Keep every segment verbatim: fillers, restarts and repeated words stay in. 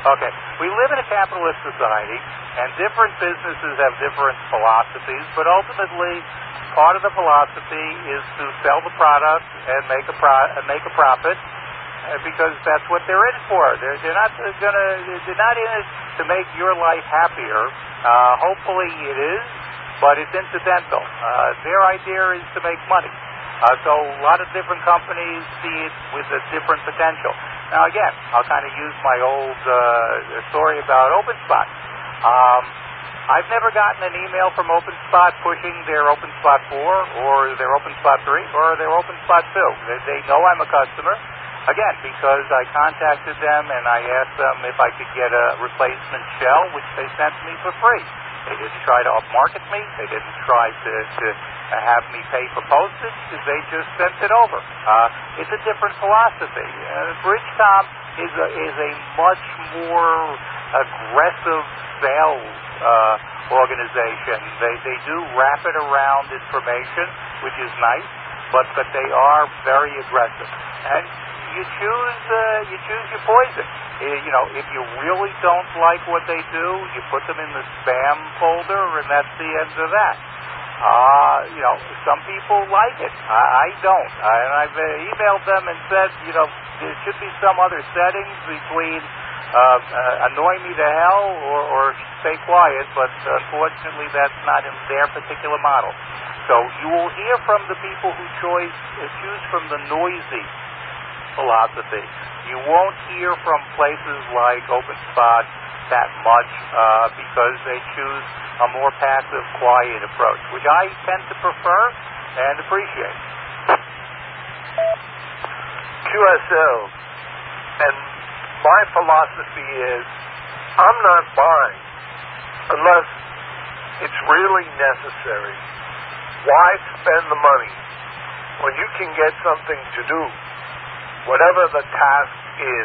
Okay. We live in a capitalist society, and different businesses have different philosophies, but ultimately, part of the philosophy is to sell the product and make a pro- and make a profit, uh, because that's what they're in for. They're, they're not uh, gonna. They're not in it to make your life happier. Uh, hopefully, it is, but it's incidental. Uh, their idea is to make money. Uh, so a lot of different companies see it with a different potential. Now, again, I'll kind of use my old uh, story about OpenSpot. Um, I've never gotten an email from OpenSpot pushing their OpenSpot four or their OpenSpot three or their OpenSpot two. They, they know I'm a customer, again, because I contacted them and I asked them if I could get a replacement shell, which they sent me for free. They didn't try to upmarket me. They didn't try to, to have me pay for postage. They just sent it over. Uh, it's a different philosophy. Uh, Bridgecom is a, is a much more aggressive sales uh, organization. They they do rapid around information, which is nice, but but they are very aggressive. And you choose uh, you choose your poison. You know, if you really don't like what they do, you put them in the spam folder, and that's the end of that. Uh, you know, some people like it. I, I don't. I, and I've uh, emailed them and said, you know, there should be some other settings between uh, uh, annoy me to hell or, or stay quiet, but unfortunately that's not in their particular model. So you will hear from the people who choose, uh, choose from the noisy philosophy. You won't hear from places like OpenSpot that much uh, because they choose a more passive, quiet approach, which I tend to prefer and appreciate. Q S L, and my philosophy is I'm not buying unless it's really necessary. Why spend the money when you can get something to do, whatever the task is,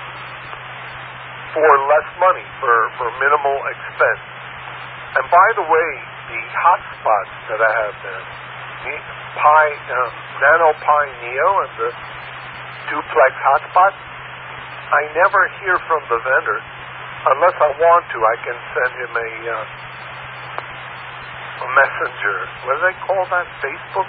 for less money, for, for minimal expense? And by the way, the hotspots that I have there, the Pi, um, Nano Pi Neo and the duplex hotspots, I never hear from the vendor. Unless I want to, I can send him a, uh, a messenger. What do they call that? Facebook?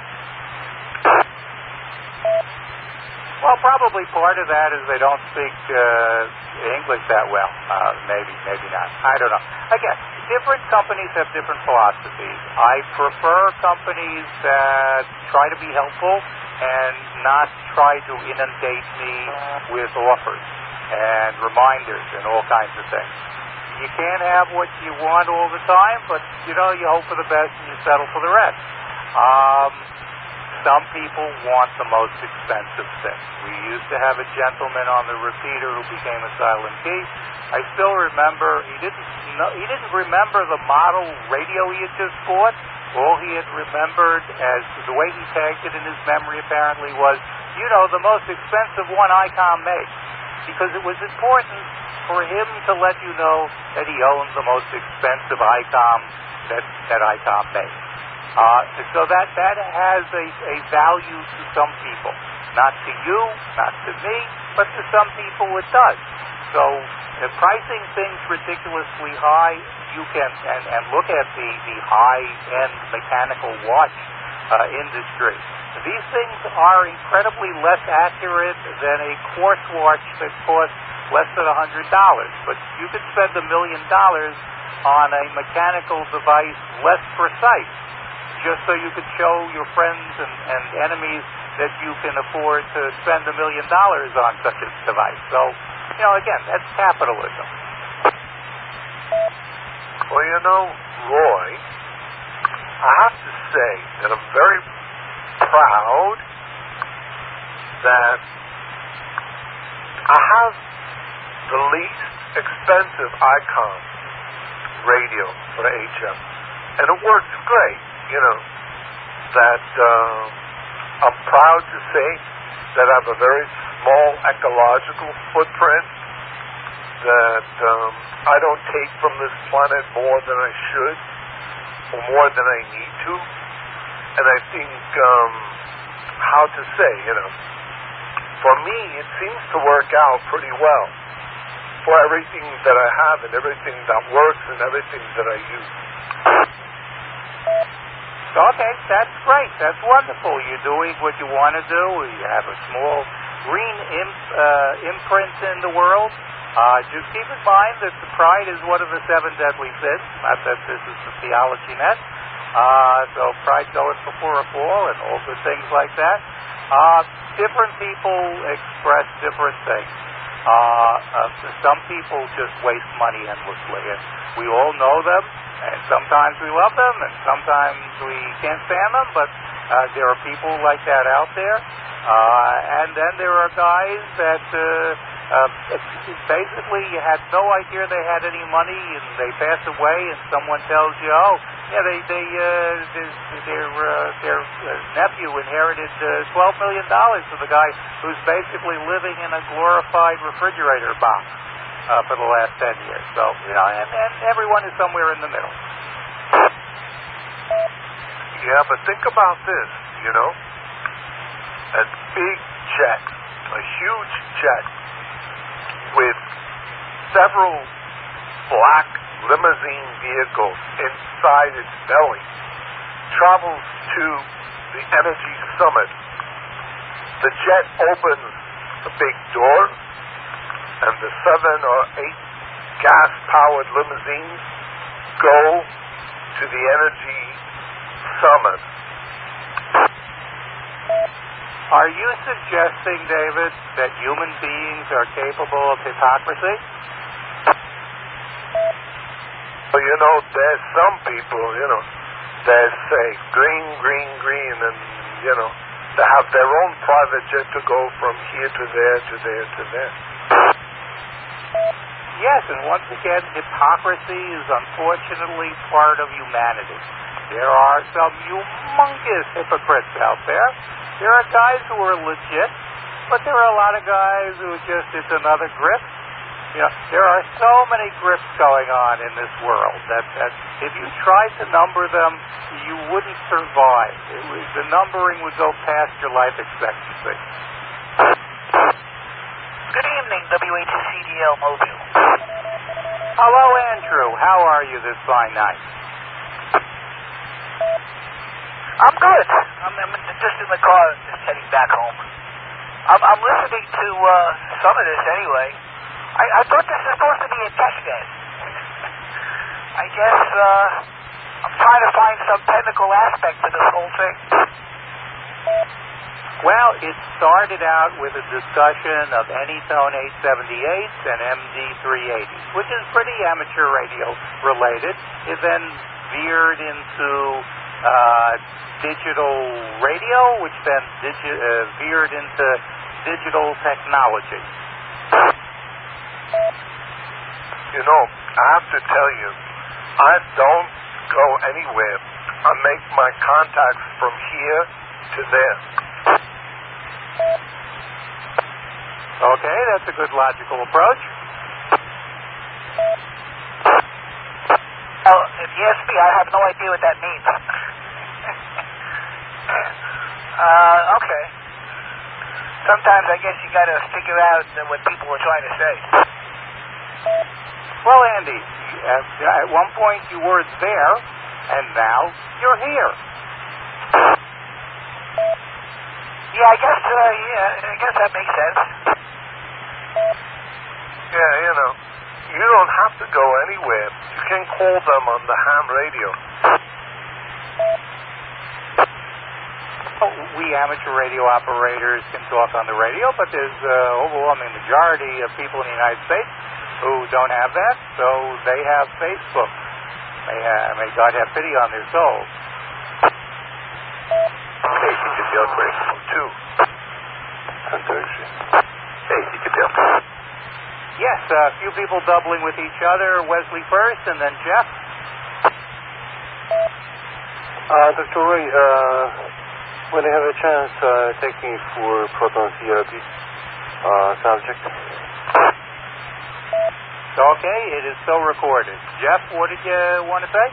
Well, probably part of that is they don't speak uh, English that well. Uh, maybe, maybe not. I don't know. Again, different companies have different philosophies. I prefer companies that try to be helpful and not try to inundate me with offers and reminders and all kinds of things. You can't have what you want all the time, but, you know, you hope for the best and you settle for the rest. Um... Some people want the most expensive thing. We used to have a gentleman on the repeater who became a silent key. I still remember, he didn't know, he didn't remember the model radio he had just bought. All he had remembered, as the way he tagged it in his memory apparently, was, you know, the most expensive one ICOM makes. Because it was important for him to let you know that he owned the most expensive ICOM that, that ICOM makes. Uh, so that, that has a, a value to some people. Not to you, not to me, but to some people it does. So uh, pricing things ridiculously high, you can, and, and look at the, the high-end mechanical watch uh, industry. These things are incredibly less accurate than a quartz watch that costs less than one hundred dollars. But you could spend a million dollars on a mechanical device less precise, just so you could show your friends and, and enemies that you can afford to spend a million dollars on such a device. So, you know, again, that's capitalism. Well, you know, Roy, I have to say that I'm very proud that I have the least expensive ICOM radio for the H M, and it works great. You know, that uh, I'm proud to say that I have a very small ecological footprint, that um, I don't take from this planet more than I should or more than I need to. And I think, um, how to say, you know, for me it seems to work out pretty well. For for everything that I have and everything that works and everything that I use. Okay, that's great. That's wonderful. You're doing what you want to do. You have a small green imp, uh, imprint in the world. Uh, just keep in mind that the pride is one of the seven deadly sins. Not that this is the theology net. Uh, so pride goeth before a fall and all good things like that. Uh, different people express different things. Uh, uh, some people just waste money endlessly, and we all know them, and sometimes we love them, and sometimes we can't stand them, but uh, there are people like that out there. Uh, and then there are guys that uh, uh, basically you had no idea they had any money, and they pass away, and someone tells you, oh, yeah, they, they, uh, their, uh, their uh, nephew inherited uh, twelve million dollars from the guy who's basically living in a glorified refrigerator box uh, for the last ten years. So, you know, and, and everyone is somewhere in the middle. Yeah, but think about this, you know. A big jet, a huge jet with several black limousine vehicles inside its belly travels to the Energy Summit. The jet opens a big door, and the seven or eight gas-powered limousines go to the Energy Summit. Are you suggesting, David, that human beings are capable of hypocrisy? Well, you know, there's some people, you know, that say green, green, green, and, you know, they have their own private jet to go from here to there, to there, to there. Yes, and once again, hypocrisy is unfortunately part of humanity. There are some humongous hypocrites out there. There are guys who are legit, but there are a lot of guys who just, it's another grip. You know, there are so many grips going on in this world that, that if you tried to number them, you wouldn't survive. It was, the numbering would go past your life expectancy. Good evening, W H C D L Mobile. Hello, Andrew. How are you this fine night? I'm good. I'm, I'm just in the car, just heading back home. I'm, I'm listening to uh, some of this anyway. I, I thought this was supposed to be a test bed. I guess uh, I'm trying to find some technical aspect to this whole thing. Well, it started out with a discussion of Anytone eight seventy-eights and M D three eighties, which is pretty amateur radio related. It then veered into uh, digital radio, which then digi- uh, veered into digital technology. You know, I have to tell you, I don't go anywhere. I make my contacts from here to there. Okay, that's a good logical approach. Well, if you ask me, I have no idea what that means. uh, okay. Sometimes I guess you got to figure out what people are trying to say. Well, Andy, at one point you were there, and now you're here. Yeah, I guess, uh, yeah, I guess that makes sense. Yeah, you know, you don't have to go anywhere. You can call them on the ham radio. Oh, we amateur radio operators can talk on the radio, but there's an uh, overwhelming majority of people in the United States who don't have that, so they have Facebook. May, uh, may God have pity on their souls. Hey, C J P L twenty-two. Hey, C J P L. Yes, a few people doubling with each other. Wesley first, and then Jeff. Uh, Doctor Ray, uh, when I have a chance, uh, take me for proton therapy uh, subject. Okay, it is so recorded. Jeff, what did you want to say?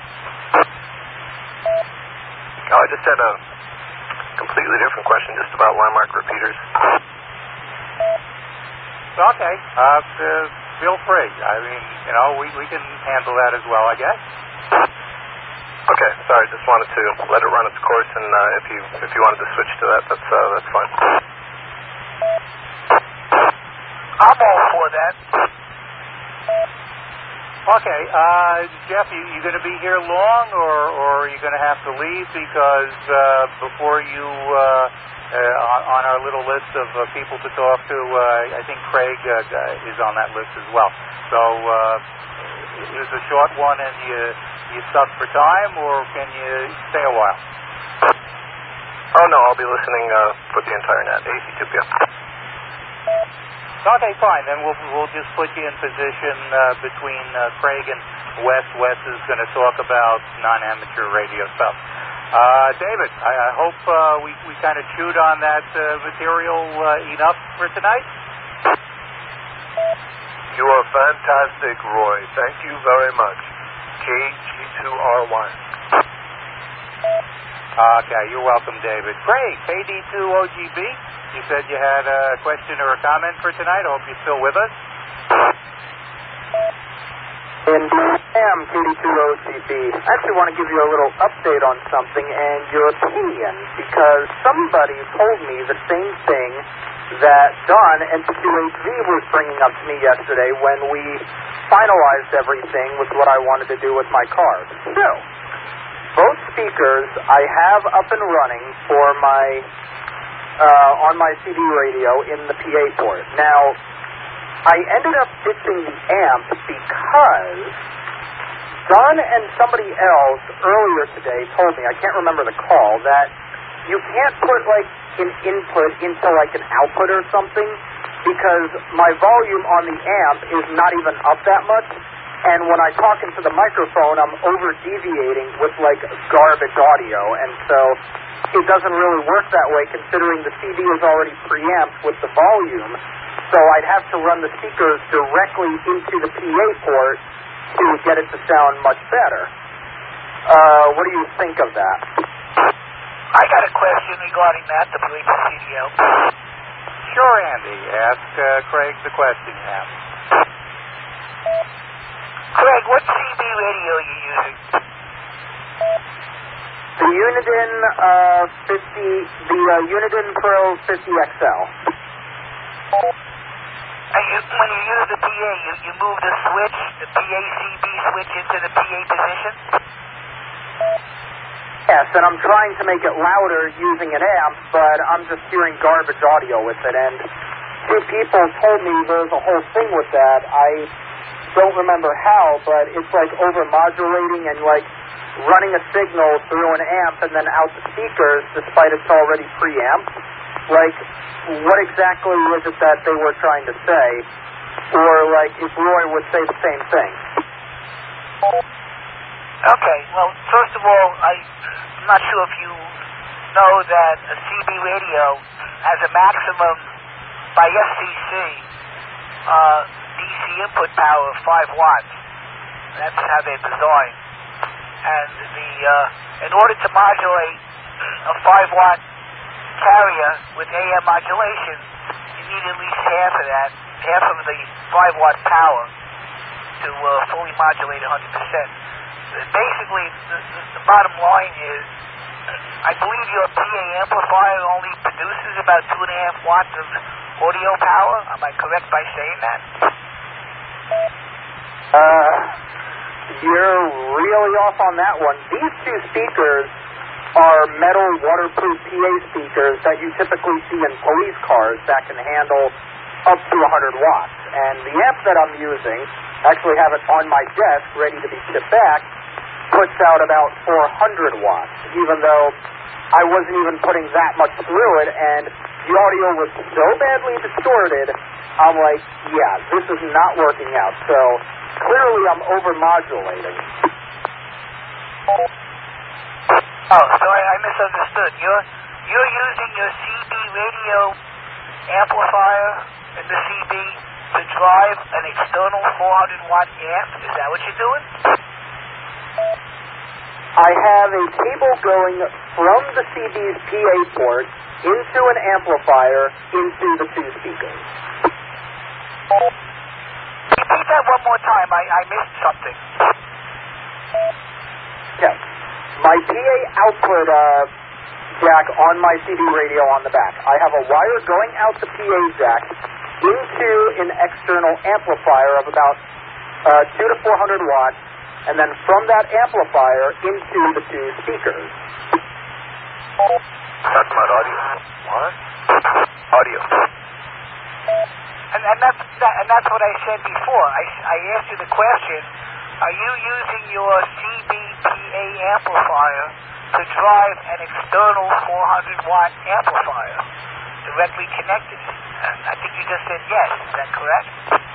Oh, I just had a completely different question just about landmark repeaters. Okay. Uh, uh, feel free. I mean, you know, we, we can handle that as well, I guess. Okay, sorry, just wanted to let it run its course, and uh, if you if you wanted to switch to that, that's uh, that's fine. I'm all for that. Okay, uh, Jeff, you, you going to be here long, or, or are you going to have to leave? Because uh, before you, uh, uh, on, on our little list of uh, people to talk to, uh, I think Craig uh, is on that list as well. So uh, it was a short one, and you you stuck for time, or can you stay a while? Oh, no, I'll be listening uh, for the entire night, A C two P M. Okay, fine. Then we'll we'll just put you in position uh, between uh, Craig and Wes. Wes is going to talk about non-amateur radio stuff. Uh, David, I, I hope uh, we we kind of chewed on that uh, material uh, enough for tonight. You are fantastic, Roy. Thank you very much. K G two R one. Okay, you're welcome, David. Craig, K D two O G B. You said you had a question or a comment for tonight. I hope you're still with us. Indeed, I am K D two O G B. I actually want to give you a little update on something and your opinion, because somebody told me the same thing that Don and Q H V was bringing up to me yesterday when we finalized everything with what I wanted to do with my car. So, both speakers I have up and running for my uh, on my C B radio in the P A port. Now, I ended up ditching the amp because Don and somebody else earlier today told me, I can't remember the call, that you can't put like an input into like an output or something, because my volume on the amp is not even up that much, and when I talk into the microphone, I'm over-deviating with like garbage audio, and so it doesn't really work that way, considering the C D is already preamped with the volume, so I'd have to run the speakers directly into the P A port to get it to sound much better. Uh, what do you think of that? I got a question regarding that, the P A C D L. Sure, Andy. Ask uh, Craig the question you have. Craig, what C B radio are you using? The Uniden uh, fifty, the uh, Uniden Pro fifty X L. And you, when you use the P A, you, you move the switch, the P A C B switch into the P A position? Yes, and I'm trying to make it louder using an amp, but I'm just hearing garbage audio with it, and two people told me there's a whole thing with that. I don't remember how, but it's like over-modulating and like running a signal through an amp and then out the speakers despite it's already preamped. Like, what exactly was it that they were trying to say? Or like if Roy would say the same thing. Okay, well, first of all, I, I'm not sure if you know that a C B radio has a maximum, by F C C, uh, D C input power of five watts. That's how they're designed. And the uh, in order to modulate a five watt carrier with A M modulation, you need at least half of that, half of the five watt power to uh, fully modulate one hundred percent. Basically, the, the, the bottom line is, I believe your P A amplifier only produces about two and a half watts of audio power. Am I correct by saying that? Uh, you're really off on that one. These two speakers are metal waterproof P A speakers that you typically see in police cars that can handle up to one hundred watts. And the amp that I'm using, actually have it on my desk ready to be shipped back, puts out about four hundred watts, even though I wasn't even putting that much through it, and the audio was so badly distorted, I'm like, yeah, this is not working out. So clearly I'm over-modulating. Oh, so I, I misunderstood. You're, you're using your C B radio amplifier in the C B to drive an external four hundred watt amp? Is that what you're doing? I have a cable going from the C B's P A port into an amplifier into the two speakers. C B that one more time. I, I missed something. Yes. My P A output uh, jack on my C B radio on the back. I have a wire going out the P A jack into an external amplifier of about uh, two to four hundred watts, and then from that amplifier into the two speakers. Talking about audio. What? Audio. And, and that's that, and that's what I said before. I, I asked you the question: are you using your C B P A amplifier to drive an external four hundred watt amplifier directly connected? And I think you just said yes. Is that correct?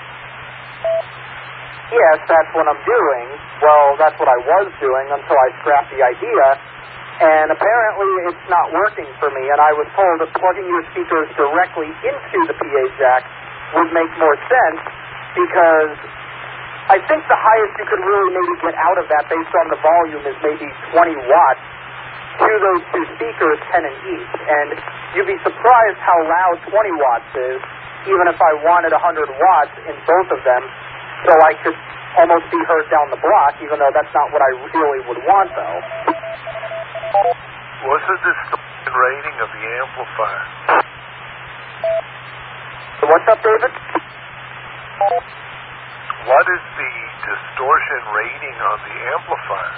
Yes, that's what I'm doing. Well, that's what I was doing until I scrapped the idea. And apparently it's not working for me. And I was told that plugging your speakers directly into the P A jack would make more sense, because I think the highest you could really maybe get out of that based on the volume is maybe twenty watts to those two speakers, ten in each. And you'd be surprised how loud twenty watts is, even if I wanted one hundred watts in both of them, so I could almost be heard down the block, even though that's not what I really would want, though. What's the distortion rating of the amplifier? So what's up, David? What is the distortion rating on the amplifier?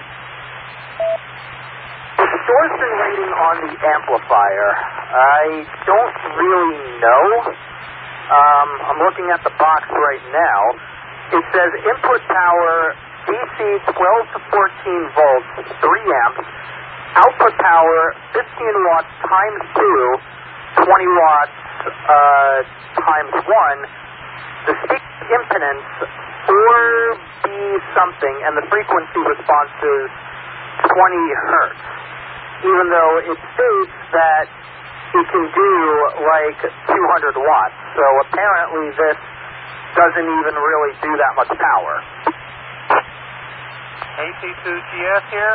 The distortion rating on the amplifier, I don't really know. Um, I'm looking at the box right now. It says input power D C twelve to fourteen volts, three amps. Output power fifteen watts times two, twenty watts uh, times one. The speaker impedance four B something, and the frequency response is twenty hertz. Even though it states that it can do like two hundred watts. So apparently this doesn't even really do that much power. A T two G S here.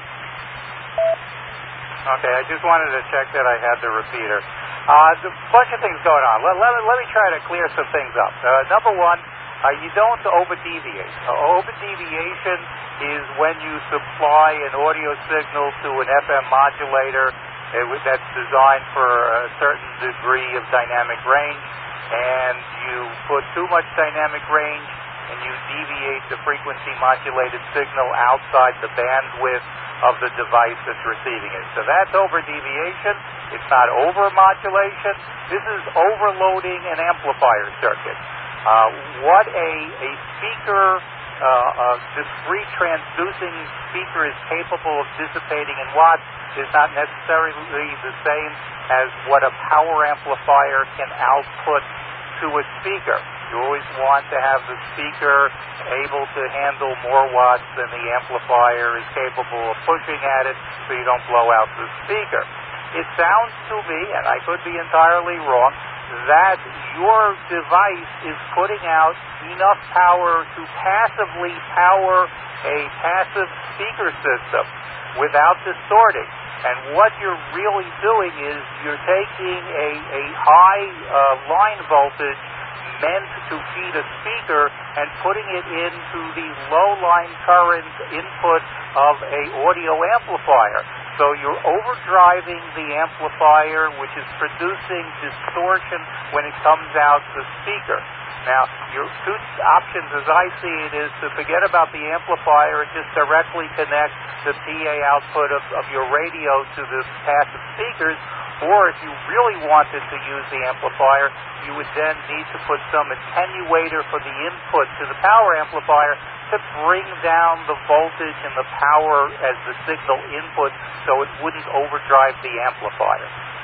Okay, I just wanted to check that I had the repeater. Uh, there's a bunch of things going on. Let, let, let me try to clear some things up. Uh, number one, uh, you don't over-deviate. Uh, over-deviation is when you supply an audio signal to an F M modulator uh, that's designed for a certain degree of dynamic range, and you put too much dynamic range and you deviate the frequency modulated signal outside the bandwidth of the device that's receiving it. So that's over-deviation. It's not over-modulation. This is overloading an amplifier circuit. Uh, what a, a speaker, uh, a discrete transducing speaker is capable of dissipating in watts is not necessarily the same as what a power amplifier can output to a speaker. You always want to have the speaker able to handle more watts than the amplifier is capable of pushing at it, so you don't blow out the speaker. It sounds to me, and I could be entirely wrong, that your device is putting out enough power to passively power a passive speaker system without distorting. And what you're really doing is you're taking a, a high uh, line voltage meant to feed a speaker and putting it into the low line current input of a audio amplifier. So you're overdriving the amplifier, which is producing distortion when it comes out the speaker. Now, your two options, as I see it, is to forget about the amplifier and just directly connect the P A output of, of your radio to the passive speakers. Or if you really wanted to use the amplifier, you would then need to put some attenuator for the input to the power amplifier to bring down the voltage and the power as the signal input so it wouldn't overdrive the amplifier.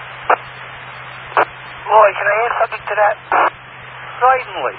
Roy, can I add something to that? Certainly.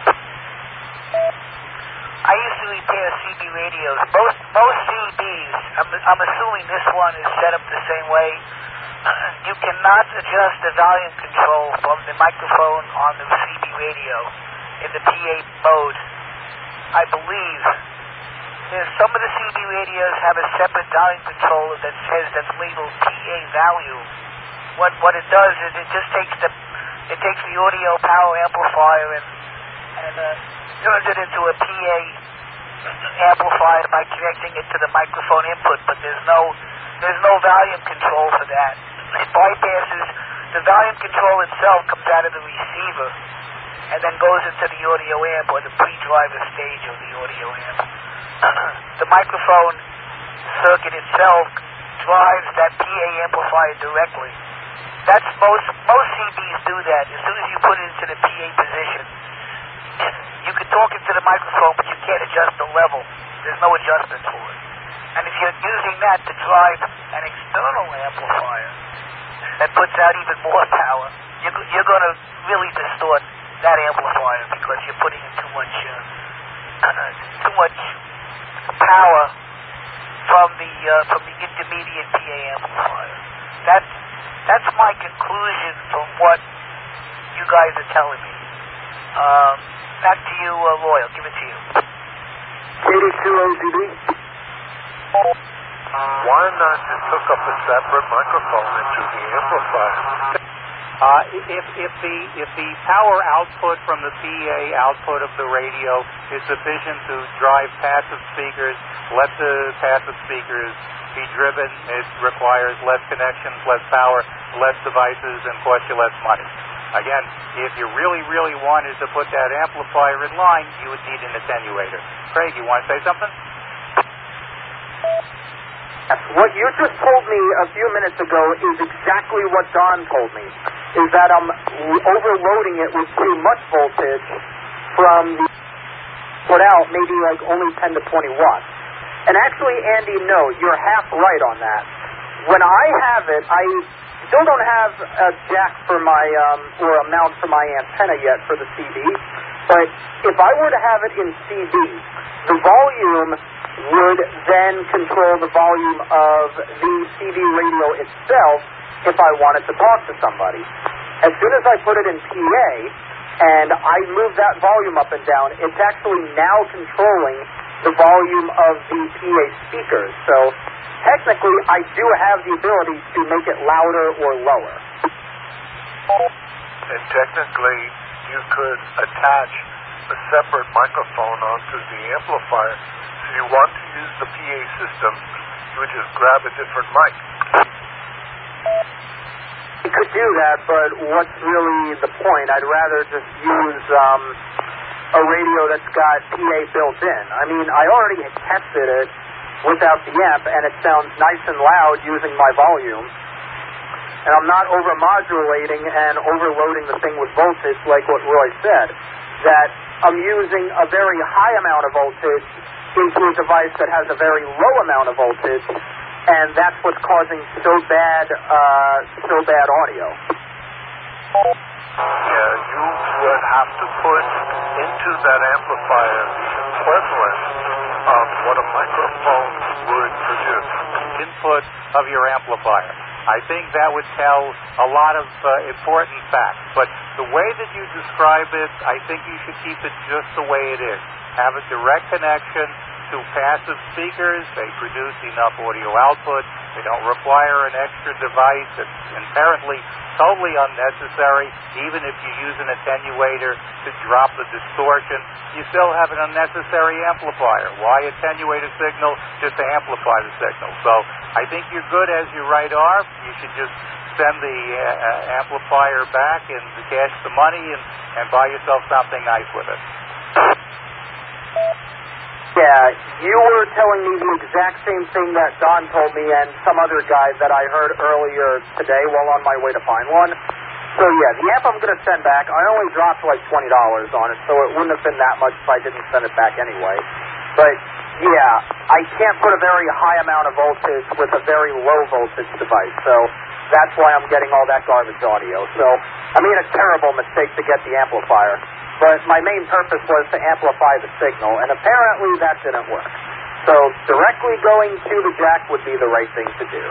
I used to repair C B radios. Most, most C Bs, I'm, I'm assuming this one is set up the same way. You cannot adjust the volume control from the microphone on the C B radio in the P A mode. I believe there's some of the C B radios have a separate volume controller that says that's labeled P A value. What what it does is it just takes the it takes the audio power amplifier and and uh, turns it into a P A amplifier by connecting it to the microphone input, but there's no there's no volume control for that. It bypasses the volume control itself, comes out of the receiver and then goes into the audio amp or the pre-driver stage of the audio amp. The microphone circuit itself drives that P A amplifier directly. That's most most C Ds do that. As soon as you put it into the P A position, you can talk into the microphone, but you can't adjust the level. There's no adjustment for it. And if you're using that to drive an external amplifier that puts out even more power, you're, you're going to really distort that amplifier because you're putting in too much uh, too much power from the uh, from the intermediate P A amplifier. That's that's my conclusion from what you guys are telling me. Um, back to you, uh, Roy. I'll give it to you. eighty-two O Z B. Why not just hook up a separate microphone into the amplifier? Uh, if, if the if the power output from the P A output of the radio is sufficient to drive passive speakers, let the passive speakers be driven. It requires less connections, less power, less devices, and costs you less money. Again, if you really, really wanted to put that amplifier in line, you would need an attenuator. Craig, you want to say something? What you just told me a few minutes ago is exactly what Don told me, is that I'm overloading it with too much voltage from the put out, maybe like only ten to twenty watts. And actually, Andy, no, you're half right on that. When I have it, I still don't have a jack for my, um, or a mount for my antenna yet for the C D, but if I were to have it in C D, the volume would then control the volume of the C D radio itself if I wanted to talk to somebody. As soon as I put it in P A and I move that volume up and down, it's actually now controlling the volume of the P A speakers. So technically, I do have the ability to make it louder or lower. And technically, you could attach a separate microphone onto the amplifier. So you want to use the P A system, you would just grab a different mic. You could do that, but what's really the point? I'd rather just use um, a radio that's got P A built in. I mean, I already tested it without the amp, and it sounds nice and loud using my volume. And I'm not over-modulating and overloading the thing with voltage like what Roy said, that I'm using a very high amount of voltage into a device that has a very low amount of voltage, and that's what's causing so bad, uh, so bad audio. Yeah, you would have to put into that amplifier the equivalent of what a microphone would produce. Input of your amplifier. I think that would tell a lot of uh, important facts. But the way that you describe it, I think you should keep it just the way it is. Have a direct connection to passive speakers. They produce enough audio output. They don't require an extra device that's inherently totally unnecessary. Even if you use an attenuator to drop the distortion, you still have an unnecessary amplifier. Why attenuate a signal? Just to amplify the signal. So I think you're good as you right are. You should just send the uh, amplifier back and cash the money and, and buy yourself something nice with it. Yeah, you were telling me the exact same thing that Don told me and some other guy that I heard earlier today while on my way to find one. So yeah, the amp I'm going to send back, I only dropped like twenty dollars on it, so it wouldn't have been that much if I didn't send it back anyway. But yeah, I can't put a very high amount of voltage with a very low voltage device, so that's why I'm getting all that garbage audio. So I made a terrible mistake to get the amplifier. But my main purpose was to amplify the signal, and apparently that didn't work. So directly going to the jack would be the right thing to do.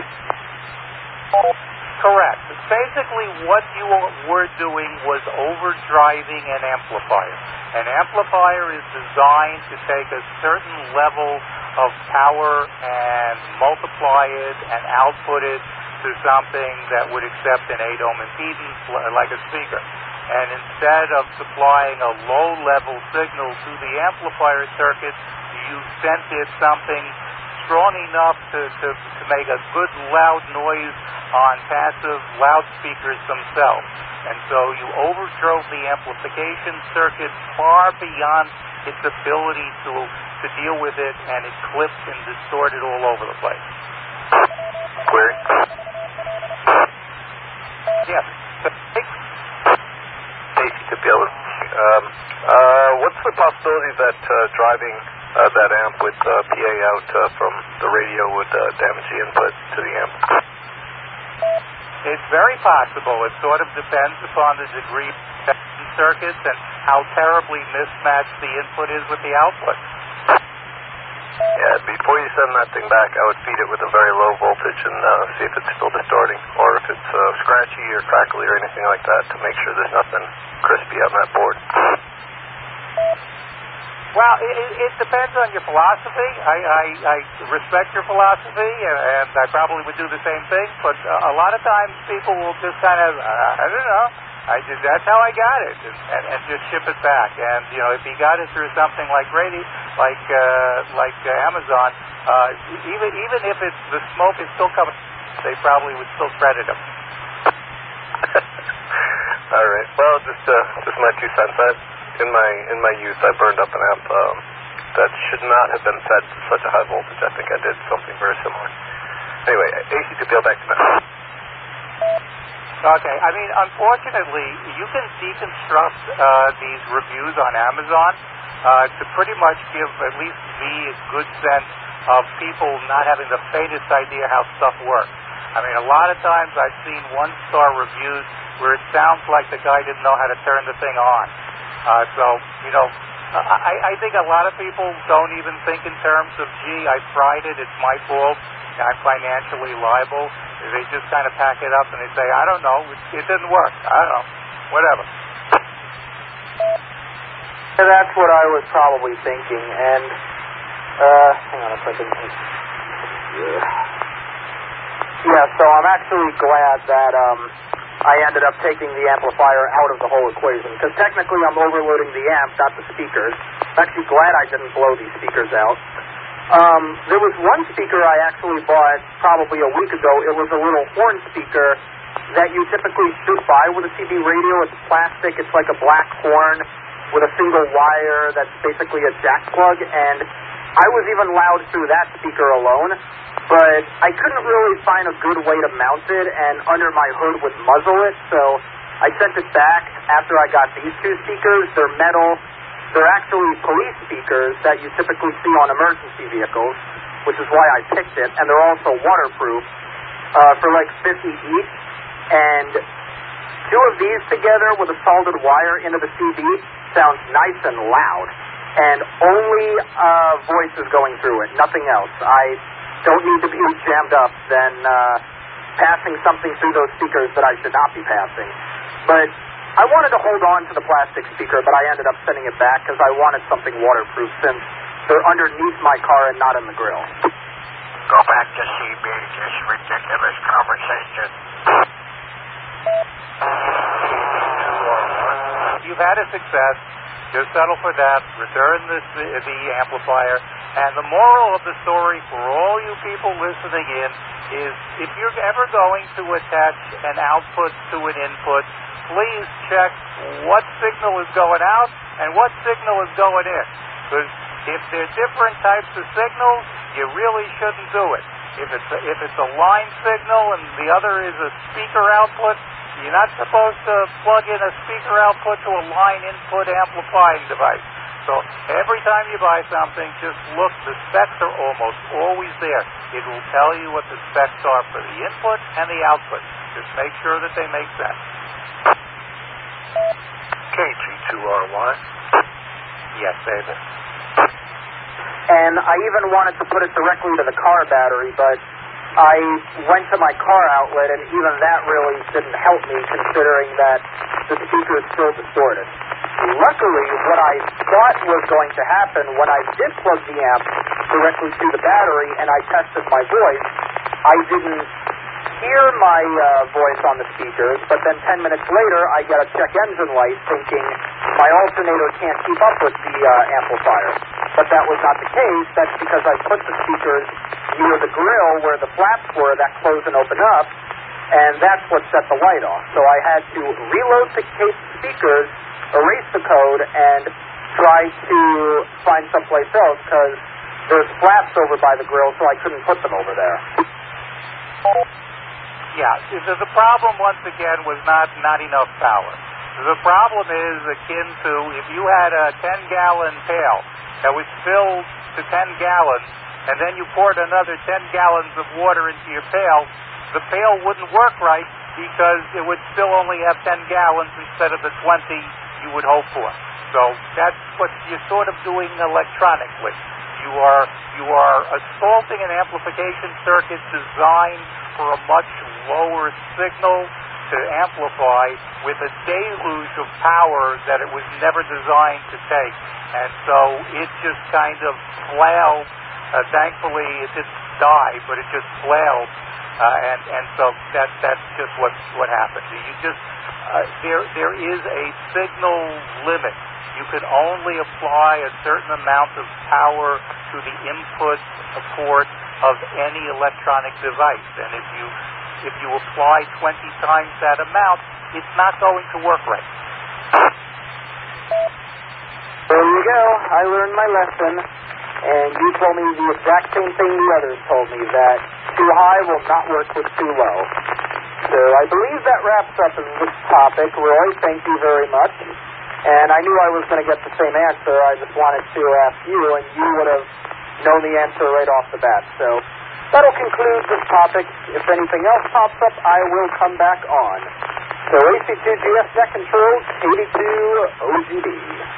Correct. Basically, what you were doing was overdriving an amplifier. An amplifier is designed to take a certain level of power and multiply it and output it to something that would accept an eight ohm impedance like a speaker. and instead of supplying a low-level signal to the amplifier circuit, you sent it something strong enough to, to, to make a good loud noise on passive loudspeakers themselves. And so you overdrove the amplification circuit far beyond its ability to, to deal with it, and it clipped and distorted all over the place. Query? Yes. Casey Capiello. Um, uh, what's the possibility that uh, driving uh, that amp with uh, P A out uh, from the radio would uh, damage the input to the amp? It's very possible. It sort of depends upon the degree of circuits and how terribly mismatched the input is with the output. Yeah, before you send that thing back, I would feed it with a very low voltage and uh, see if it's still distorting, or if it's uh, scratchy or crackly or anything like that, to make sure there's nothing crispy on that board. Well, it, it depends on your philosophy. I, I, I respect your philosophy, and, and I probably would do the same thing, but uh, a lot of times people will just kind of, uh, I don't know, I just, that's how I got it, and, and, and just ship it back. And, you know, if he got it through something like radio, like uh, like uh, Amazon, uh, even even if it's, the smoke is still coming, they probably would still credit him. All right. Well, just uh, just my two cents. I, in my in my youth, I burned up an amp um, that should not have been fed to such a high voltage. I think I did something very similar. Anyway, A C to peel back to now. Okay. I mean, unfortunately, you can deconstruct uh, these reviews on Amazon uh, to pretty much give at least me a good sense of people not having the faintest idea how stuff works. I mean, a lot of times I've seen one-star reviews where it sounds like the guy didn't know how to turn the thing on. Uh, so, you know, I, I think a lot of people don't even think in terms of, gee, I fried it, it's my fault, and I'm financially liable. They just kind of pack it up and they say, I don't know, it, it didn't work. I don't know, whatever. Yeah, that's what I was probably thinking, and, uh, hang on a second. Yeah, yeah so I'm actually glad that, um, I ended up taking the amplifier out of the whole equation, because technically I'm overloading the amp, not the speakers. I'm actually glad I didn't blow these speakers out. Um, there was one speaker I actually bought probably a week ago. It was a little horn speaker that you typically shoot by with a C B radio. It's plastic. It's like a black horn with a single wire that's basically a jack plug, and I was even loud through that speaker alone, but I couldn't really find a good way to mount it, and under my hood would muzzle it, so I sent it back after I got these two speakers. They're metal. They're actually police speakers that you typically see on emergency vehicles, which is why I picked it, and they're also waterproof uh, for like fifty each, and two of these together with a soldered wire into the C B sounds nice and loud, and only uh, voice is going through it, nothing else. I don't need to be jammed up than uh, passing something through those speakers that I should not be passing. But I wanted to hold on to the plastic speaker, but I ended up sending it back because I wanted something waterproof since they're underneath my car and not in the grill. Go back to C B, this ridiculous conversation. You've had a success. Just settle for that. Return this, the amplifier. And the moral of the story for all you people listening in is if you're ever going to attach an output to an input, please check what signal is going out and what signal is going in. Because if they're different types of signals, you really shouldn't do it. If it's a, if it's a line signal and the other is a speaker output, you're not supposed to plug in a speaker output to a line input amplifying device. So every time you buy something, just look. The specs are almost always there. It will tell you what the specs are for the input and the output. Just make sure that they make sense. K G two R Y. Yes, David. And I even wanted to put it directly to the car battery, but I went to my car outlet, and even that really didn't help me, considering that the speaker is still distorted. Luckily, what I thought was going to happen when I did plug the amp directly to the battery and I tested my voice, I didn't hear my uh, voice on the speakers, but then ten minutes later, I get a check engine light thinking my alternator can't keep up with the uh, amplifier. But that was not the case. That's because I put the speakers near the grill where the flaps were that close and open up, and that's what set the light off. So I had to reload the case speakers, erase the code, and try to find someplace else because there's flaps over by the grill, so I couldn't put them over there. Yeah, the, the problem, once again, was not, not enough power. The problem is akin to if you had a ten-gallon pail that was filled to ten gallons, and then you poured another ten gallons of water into your pail, the pail wouldn't work right because it would still only have ten gallons instead of the twenty you would hope for. So that's what you're sort of doing electronically. You are you are assaulting an amplification circuit designed for a much lower signal to amplify with a deluge of power that it was never designed to take. And so it just kind of flailed. Uh, thankfully, it didn't die, but it just flailed. Uh, and, and so that that's just what, what happened. You just uh, there there is a signal limit. You can only apply a certain amount of power to the input port of any electronic device. And if you if you apply twenty times that amount, it's not going to work right. There you go. I learned my lesson. And you told me the exact same thing the others told me, that too high will not work with too low. So I believe that wraps up this topic. Roy, thank you very much. And I knew I was going to get the same answer. I just wanted to ask you, and you would have known the answer right off the bat. So that'll conclude this topic. If anything else pops up, I will come back on. So A C two G S Net Control, K D two O G B.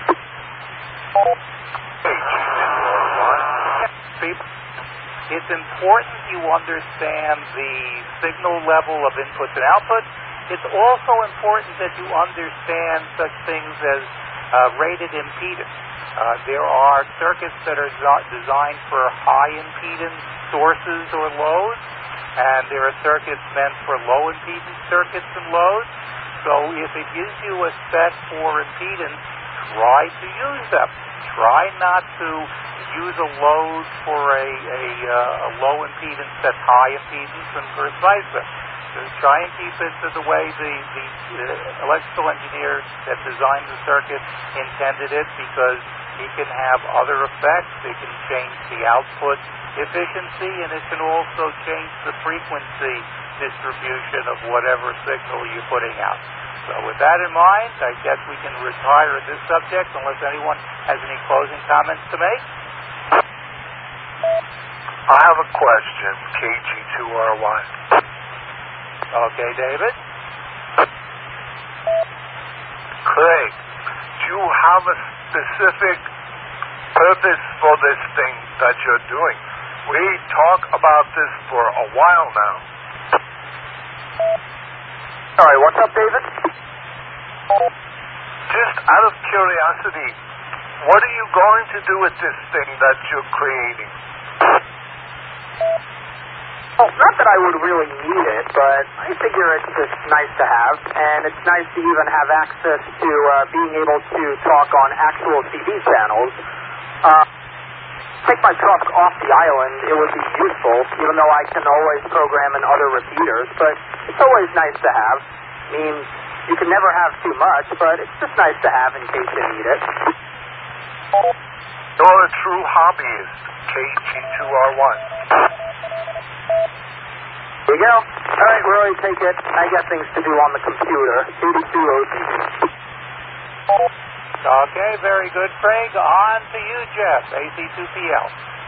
It's important you understand the signal level of inputs and outputs. It's also important that you understand such things as uh, rated impedance. Uh, there are circuits that are designed for high impedance sources or loads, and there are circuits meant for low impedance circuits and loads. So if it gives you a set for impedance, try to use them. Try not to use a load for a, a, uh, a low impedance that's high impedance and vice versa. Just try and keep it to the way the, the uh, electrical engineer that designed the circuit intended it, because it can have other effects. It can change the output efficiency, and it can also change the frequency distribution of whatever signal you're putting out. So with that in mind, I guess we can retire this subject unless anyone has any closing comments to make. I have a question, K G two R Y. Okay, David. Craig, do you have a specific purpose for this thing that you're doing? We talk about this for a while now. All right, what's up, David? Just out of curiosity, what are you going to do with this thing that you're creating? Well, not that I would really need it, but I figure it's just nice to have, and it's nice to even have access to uh, being able to talk on actual T V channels. Uh, take my truck off the island, it would be useful, even though I can always program in other repeaters, but it's always nice to have. I mean, you can never have too much, but it's just nice to have in case you need it. You're a true hobbyist, K G two R Y. There you go. All right, Roy, take it. I got things to do on the computer. K D two O G B. Okay, very good, Craig. On to you, Jeff, A C two P L.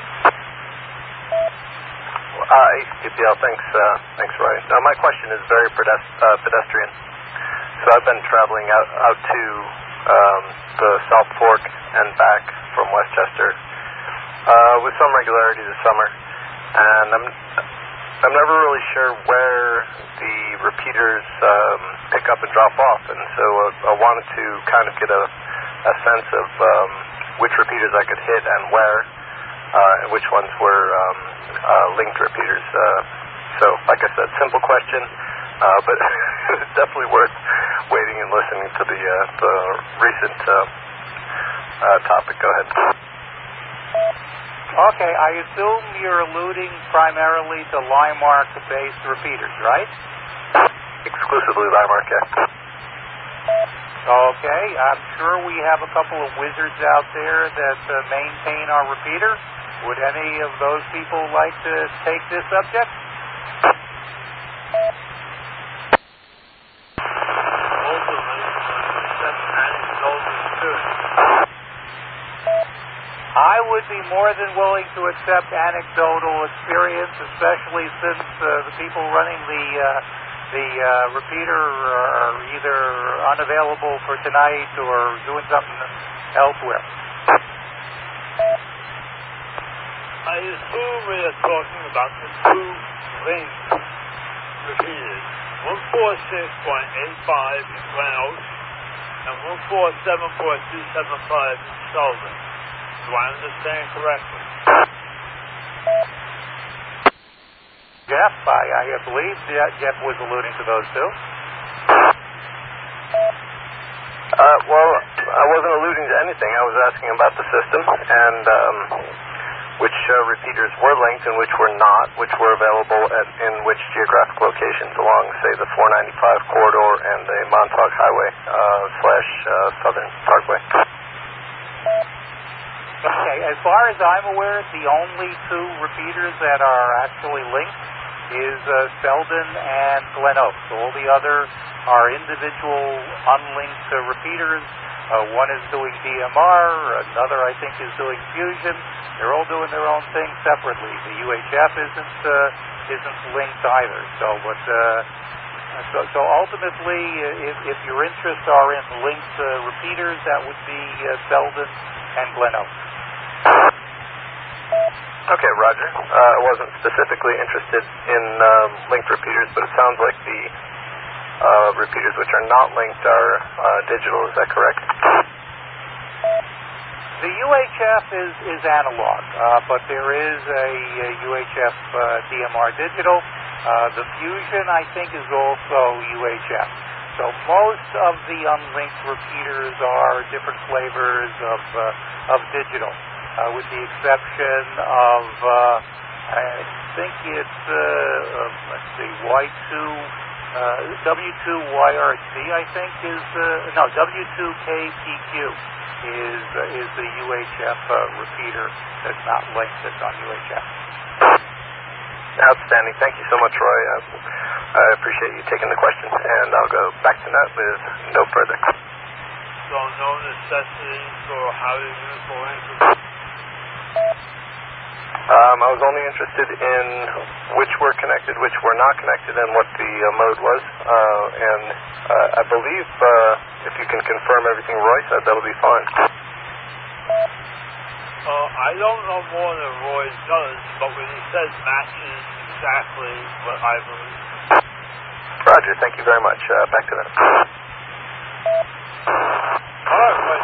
Uh, A C two P L, thanks, uh, thanks, Roy. Now, my question is very pedest- uh, pedestrian. So I've been traveling out, out to um, the South Fork and back from Westchester uh, with some regularity this summer, and I'm I'm never really sure where the repeaters um, pick up and drop off, and so uh, I wanted to kind of get a, a sense of um, which repeaters I could hit and where, uh, and which ones were um, uh, linked repeaters. Uh, So, like I said, simple question, uh, but it's definitely worth waiting and listening to the, uh, the recent uh, uh, topic. Go ahead. Okay, I assume you're alluding primarily to Limark-based repeaters, right? Exclusively Limark, yeah. Okay, I'm sure we have a couple of wizards out there that uh, maintain our repeater. Would any of those people like to take this subject? I would be more than willing to accept anecdotal experience, especially since uh, the people running the uh, the uh, repeater are either unavailable for tonight or doing something elsewhere. I assume we are talking about the two linked repeaters, one forty-six point eight five in Glen Oaks and one forty-seven point two seven five in Sheldon. Do I understand correctly? Jeff, I, I believe Jeff was alluding to those two. Uh, well, I wasn't alluding to anything. I was asking about the system and um, which uh, repeaters were linked and which were not, which were available at, in which geographic locations along, say, the four ninety-five corridor and the Montauk Highway uh, slash uh, Southern Parkway. Okay, as far as I'm aware, the only two repeaters that are actually linked is uh, Selden and Glen Oaks. All the other are individual unlinked uh, repeaters. Uh, one is doing D M R, another I think is doing fusion. They're all doing their own thing separately. The U H F isn't uh, isn't linked either. So, but uh, so, so ultimately, if, if your interests are in linked uh, repeaters, that would be uh, Selden and Glen Oaks. Okay, Roger. Uh, I wasn't specifically interested in um, linked repeaters, but it sounds like the uh, repeaters which are not linked are uh, digital. Is that correct? The U H F is, is analog, uh, but there is a, a U H F uh, D M R digital. Uh, the Fusion, I think, is also U H F. So most of the unlinked repeaters are different flavors of, uh, of digital. Uh, with the exception of, uh, I think it's, uh, uh, let's see, Y two, uh, W two Y R C, I think is, uh, no, W two K P Q is uh, is the U H F uh, repeater that's not linked, that's on U H F. Outstanding. Thank you so much, Roy. Uh, I appreciate you taking the question, and I'll go back to that with no further. So no necessity for having uniform link. Um, I was only interested in which were connected, which were not connected, and what the uh, mode was. Uh, and uh, I believe uh, if you can confirm everything Roy said, that'll be fine. Uh, I don't know more than Roy does, but when he says matches exactly what I believe. Roger, thank you very much. Uh, back to that. All right, Roy.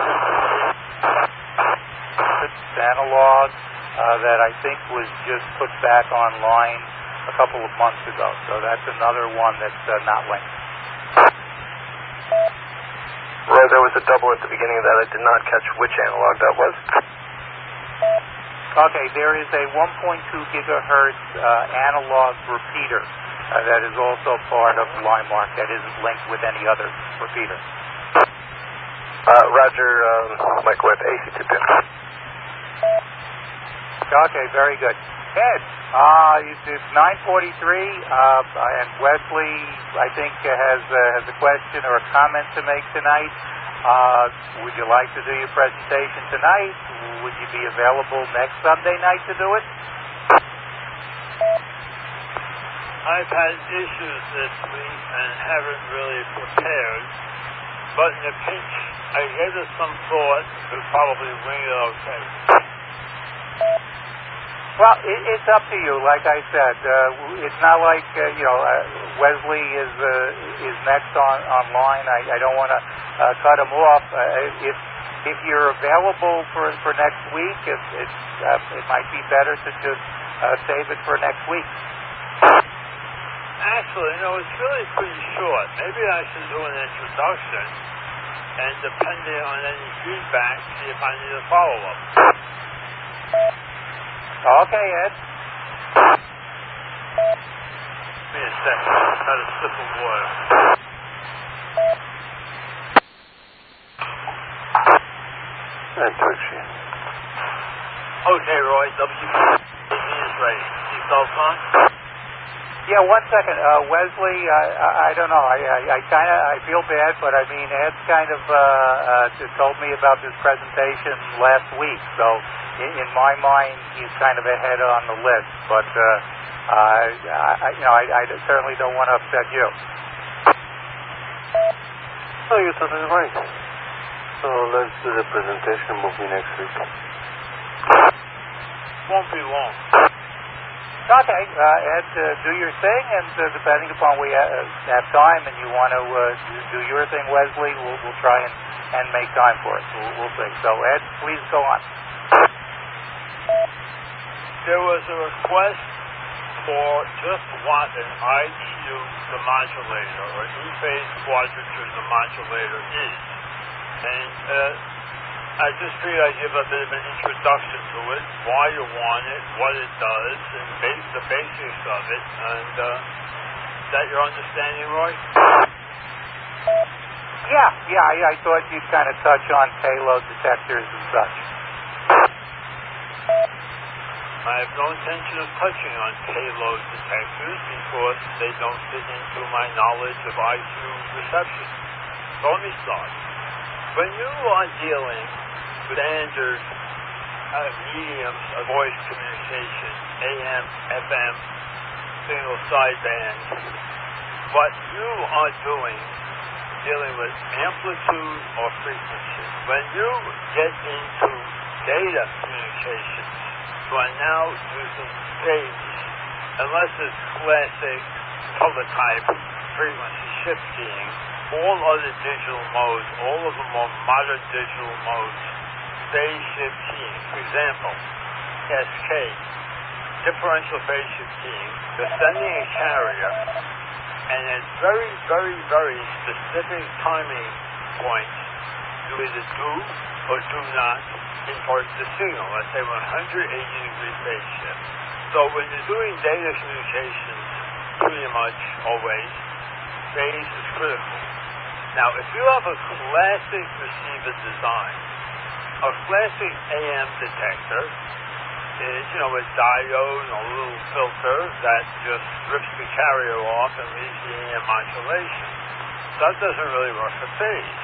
It's analog. Uh, that I think was just put back online a couple of months ago. So that's another one that's uh, not linked. Roy, there was a double at the beginning of that. I did not catch which analog that was. Okay, there is a one point two gigahertz uh, analog repeater uh, that is also part of Limark that isn't linked with any other repeater. Uh, Roger, um, microwave A C two pin. Okay, very good. Ed, uh, it's, it's nine forty-three, uh, and Wesley, I think, uh, has, uh, has a question or a comment to make tonight. Uh, would you like to do your presentation tonight? Would you be available next Sunday night to do it? I've had issues this week and haven't really prepared, but in a pinch, I gave it some thought, could probably wing it okay. Well, it, it's up to you. Like I said, uh, it's not like uh, you know uh, Wesley is uh, is next on online. I, I don't want to uh, cut him off. Uh, if if you're available for for next week, it it, uh, it might be better to just uh, save it for next week. actually, you know, it's really pretty short. Maybe I should do an introduction, and depending on any feedback, see if I need a follow-up. Okay, Ed. Give me a second. I've had a sip of water. And Turkey. Okay, Roy. W B is ready. Seatbelts on? Yeah, one second. Uh, Wesley, I, I, I don't know. I, I, I kind of I feel bad, but I mean, Ed's kind of uh, uh, told me about this presentation last week, so in, in my mind, he's kind of ahead on the list. But uh, uh, I, you know, I, I certainly don't want to upset you. Oh, you're totally right. So let's do the presentation. Move me next week. Won't be long. Okay, uh, Ed, uh, do your thing, and uh, depending upon we ha- have time and you want to uh, do your thing, Wesley, we'll, we'll try and, and make time for it. We'll, we'll see. So, Ed, please go on. There was a request for just what an I Q demodulator or E-phase quadrature demodulator is. And uh, I just figured I'd give a bit of an introduction to it, why you want it, what it does, and base, the basics of it. And uh, is that your understanding, Roy? Yeah, yeah, I, I thought you'd kind of touch on payload detectors and such. I have no intention of touching on payload detectors because they don't fit into my knowledge of I Q reception. So let me start. When you are dealing with standard uh, mediums of voice communication, A M, F M, single sideband, what you are doing, dealing with amplitude or frequency. When you get into data communication, you are now using phase, unless it's classic color type frequency shifting. All other digital modes, all of the more modern digital modes, phase shift keying. For example, S K, differential phase shift keying. You're sending a carrier, and at very, very, very specific timing points, you either do or do not impart the signal. Let's say one hundred eighty degree phase shift. So when you're doing data communications, pretty much always, phase is critical. Now, if you have a classic receiver design, a classic A M detector is, you know, a diode and a little filter that just rips the carrier off and leaves the A M modulation. So that doesn't really work for phase.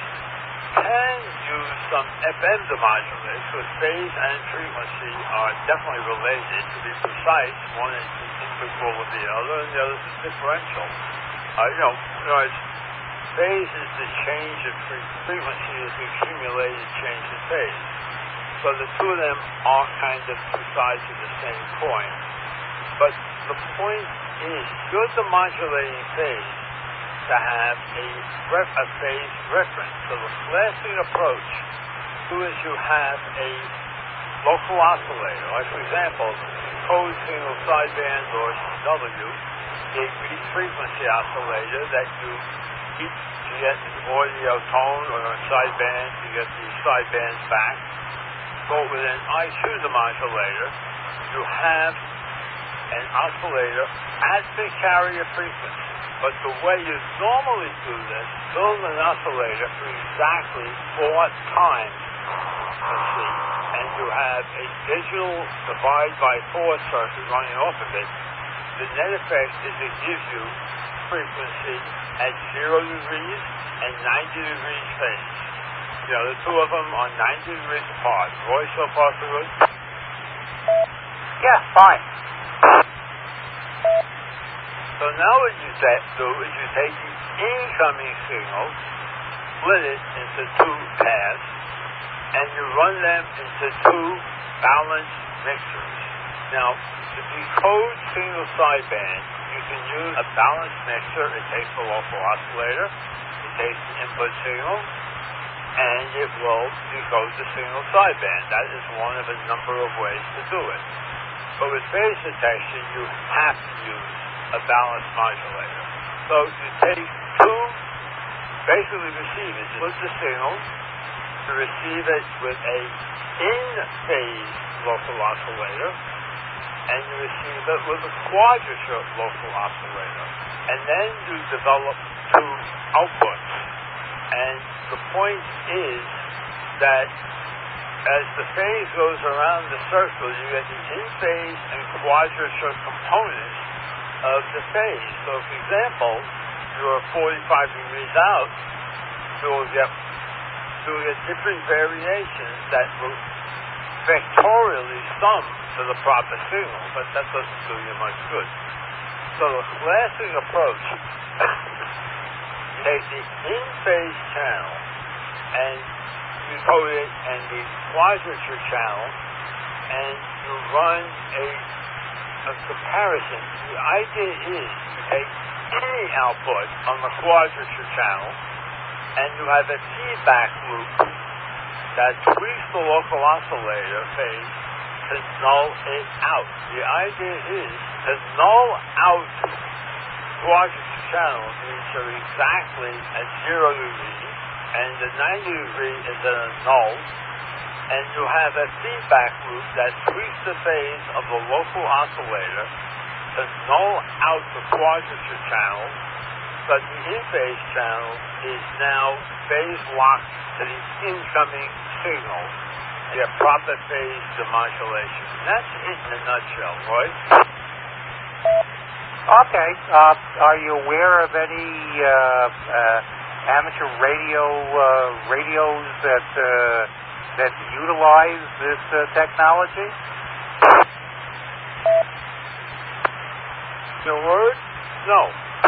Can use some F M demodulators, because phase and frequency are definitely related. To be precise, one is integral of the other, and the other is differential. Uh, you know, in other words, phase is the change of fre- frequency is the accumulated change in phase. So the two of them are kind of two sides of the same coin. But the point is, you're demodulating phase to have a, ref- a phase reference. So the classic approach is you have a local oscillator. Like, for example, code single sideband or C W, a beat frequency oscillator that you keep to get an audio tone or a sideband, you get the sidebands back. But with an I Q demodulator, you have an oscillator at the carrier frequency. But the way you normally do this, build an oscillator for exactly four times the C. And you have a digital divide by four circuit running off of it. The net effect is it gives you frequency at zero degrees and ninety degrees phase. You know, the two of them are ninety degrees apart. Roy, so far so good? Yeah, fine. So now what you do is you take the incoming signal, split it into two paths, and you run them into two balanced mixers. Now, to decode single sideband, you can use a balanced mixer. It takes the local oscillator, it takes the input signal, and it will decode the single sideband. That is one of a number of ways to do it. But with phase detection, you have to use a balanced modulator. So you take two basically receivers, you put the signal, to receive it with a in-phase local oscillator, and you receive it with a quadrature local oscillator. And then you develop two outputs. And the point is that as the phase goes around the circle, you get the in-phase and quadrature components of the phase. So, for example, you're forty-five degrees out, you will get, you will get different variations that will vectorially sum to the proper signal, but that doesn't do you much good. So the classic approach, take the in-phase channel and you code it and the quadrature channel, and you run a, a comparison. The idea is to take any output on the quadrature channel and you have a feedback loop that tweaks the local oscillator phase to null it out. The idea is to null out quadrature channels means you're exactly at zero degrees, and the ninety degree is at a null, and you have a feedback loop that tweaks the phase of the local oscillator to null out the quadrature channel, but the in-phase channel is now phase locked to the incoming signal, get proper phase demodulation. That's it in a nutshell, Roy. Okay. Uh, are you aware of any uh, uh, amateur radio uh, radios that uh, that utilize this uh, technology? The word? No.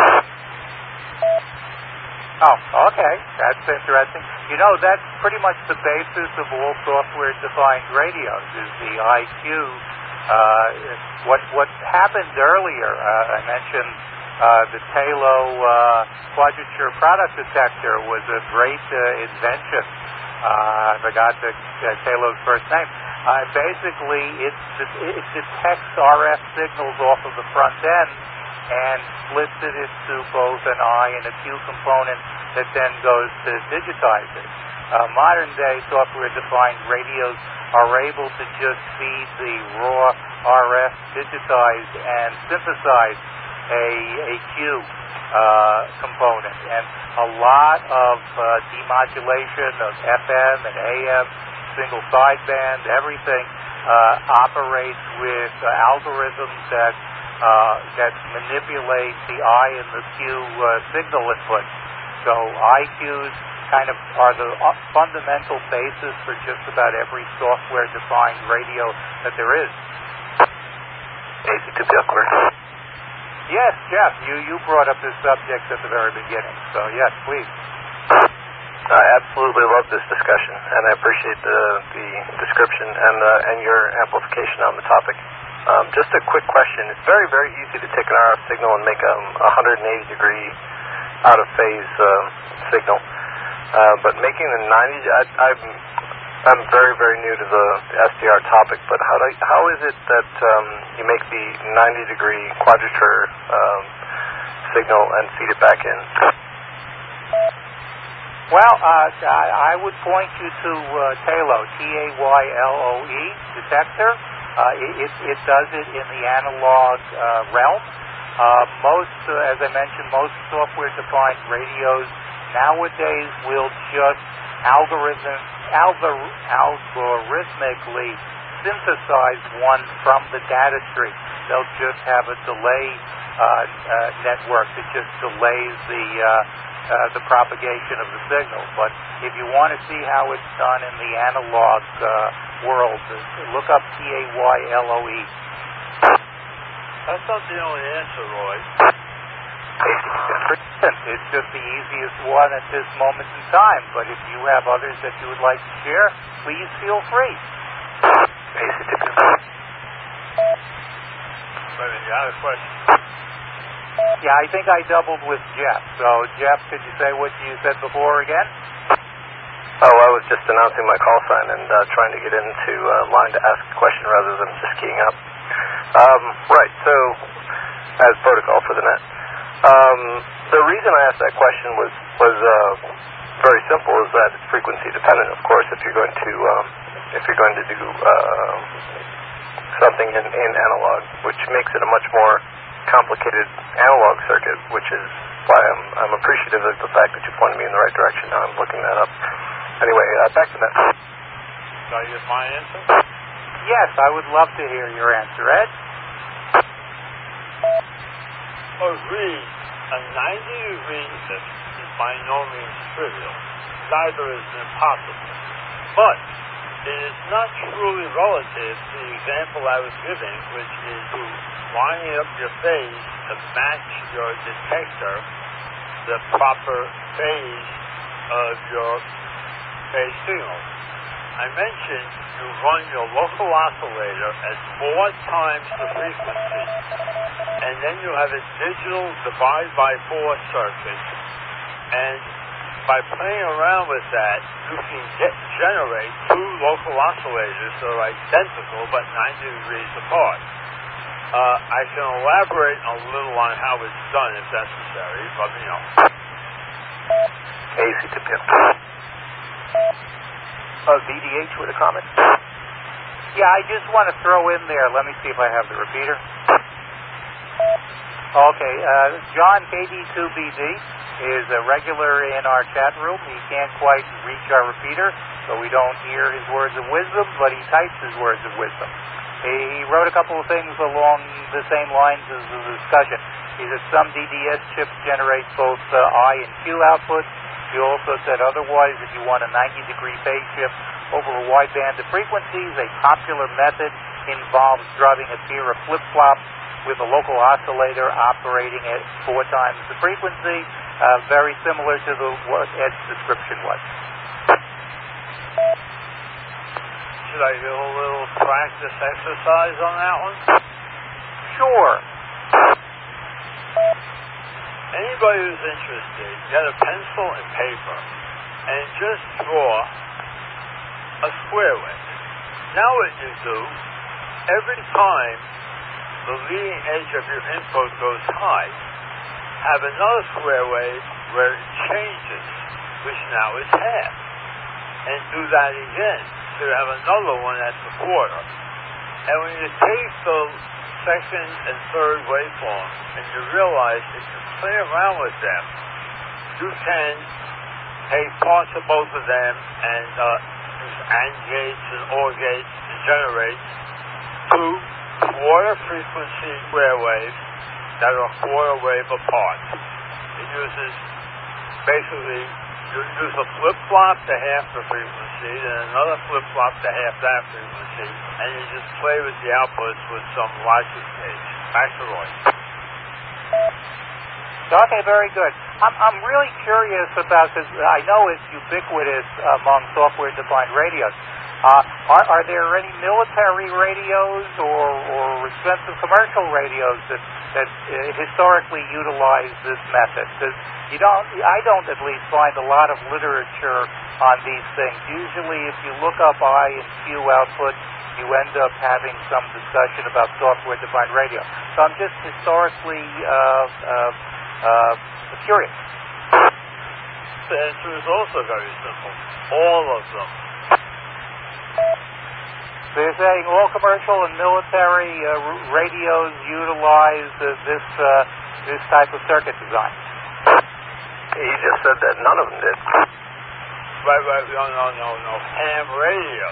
Oh, okay. That's interesting. You know, that's pretty much the basis of all software-defined radios, is the I Q. Uh, what what happened earlier, uh, I mentioned uh, the Talo uh, quadrature product detector was a great uh, invention. Uh, I forgot the, uh, Talo's first name. Uh, basically, it, it detects R F signals off of the front end and splits it into both an I and a Q component that then goes to digitize it. Uh, modern-day software-defined radios are able to just feed the raw R F digitized and synthesize a, a Q uh, component. And a lot of uh, demodulation of F M and A M, single sideband, everything uh, operates with uh, algorithms that uh, that manipulate the I and the Q uh, signal input. So I Qs kind of are the fundamental basis for just about every software-defined radio that there is. A C two P upward. Yes, Jeff, you, you brought up this subject at the very beginning, so yes, please. I absolutely love this discussion, and I appreciate the, the description and, uh, and your amplification on the topic. Um, just a quick question. It's very, very easy to take an R F signal and make a um, one hundred eighty degree out-of-phase uh, signal. Uh, but making the ninety, I, I'm, I'm very, very new to the, the S D R topic, but how, do I, how is it that um, you make the ninety degree quadrature um, signal and feed it back in? Well, uh, I, I would point you to uh, Talo, T A Y L O E, detector. Uh, it, it, it does it in the analog uh, realm. Uh, most, uh, as I mentioned, most software-defined radios nowadays will just algorithm, algor, algorithmically synthesize one from the data stream. They'll just have a delay uh, uh, network that just delays the uh, uh, the propagation of the signal. But if you want to see how it's done in the analog uh, world, look up T A Y L O E. That's not the only answer, Roy. It's just the easiest one at this moment in time, but if you have others that you would like to share, please feel free. Wait a minute, you had a question? Yeah, I think I doubled with Jeff. So, Jeff, could you say what you said before again? Oh, I was just announcing my call sign and uh, trying to get into uh, line to ask a question rather than just keying up. Um, right, so as protocol for the net. Um, the reason I asked that question was was uh, very simple, is that it's frequency dependent, of course. If you're going to um, if you're going to do uh, something in, in analog, which makes it a much more complicated analog circuit, which is why I'm I'm appreciative of the fact that you pointed me in the right direction. Now I'm looking that up. Anyway, uh, back to that. Shall I give my answer? Yes, I would love to hear your answer, Ed. Agreed. A ninety degree shift is by no means trivial. Neither is it impossible. But it is not truly relative to the example I was giving, which is to lining up your phase to match your detector the proper phase of your phase signal. I mentioned you run your local oscillator at four times the frequency, and then you have a digital divide by four circuit, and by playing around with that, you can get, generate two local oscillators that are identical but ninety degrees apart. Uh, I can elaborate a little on how it's done if necessary, but you know. A C to P M. Uh, V D H with a comment? Yeah, I just want to throw in there, let me see if I have the repeater. Okay, uh, John K D two B D is a regular in our chat room. He can't quite reach our repeater, so we don't hear his words of wisdom, but he types his words of wisdom. He wrote a couple of things along the same lines as the discussion. He said some D D S chips generate both uh, I and Q outputs. He also said otherwise, if you want a ninety degree phase shift over a wide band of frequencies, a popular method involves driving a pair of flip-flops with a local oscillator operating at four times the frequency, uh, very similar to the what Ed's description was. Should I do a little practice exercise on that one? Sure. Anybody who's interested, get a pencil and paper and just draw a square wave. Now what you do, every time the leading edge of your input goes high, have another square wave where it changes, which now is half. And do that again. So you have another one at the quarter. And when you take the second and third waveform and you realize if you play around with them, you can take parts of both of them and uh, use AND gates and OR gates to generate two quarter frequency square waves that are quarter wave apart. It uses basically, you use a flip-flop to half the frequency, then another flip-flop to half that frequency, and you just play with the outputs with some logic gates. Back to Roy. Okay, very good. I'm, I'm really curious about, because I know it's ubiquitous among software-defined radios. Uh, are, are there any military radios or, or expensive commercial radios that, that uh, historically utilize this method? Because you don't, I don't at least find a lot of literature on these things. Usually, if you look up I and Q output, you end up having some discussion about software-defined radio. So I'm just historically uh, uh, uh, curious. The answer is also very simple. All of them. So you're saying all commercial and military uh, r- radios utilize uh, this uh, this type of circuit design? He just said that none of them did. Right, right, no, no, no, no. Ham radio.